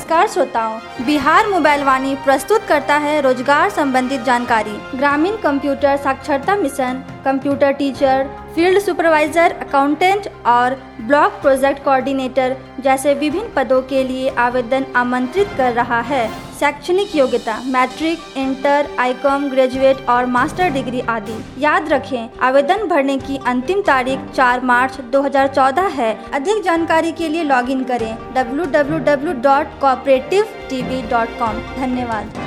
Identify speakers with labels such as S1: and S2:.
S1: नमस्कार श्रोताओं, बिहार मोबाइल वाणी प्रस्तुत करता है रोजगार संबंधित जानकारी। ग्रामीण कंप्यूटर साक्षरता mission, computer teacher, field supervisor, accountant और ब्लॉक प्रोजेक्ट कोऑर्डिनेटर जैसे विभिन्न पदों के लिए आवेदन आमंत्रित कर रहा है। शैक्षणिक योग्यता मैट्रिक, इंटर, आईकॉम, ग्रेजुएट और मास्टर डिग्री आदि। याद रखें, आवेदन भरने की अंतिम तारीख 4 मार्च 2014 है। अधिक जानकारी के लिए लॉगिन करें www.cooperativetv.com। धन्यवाद।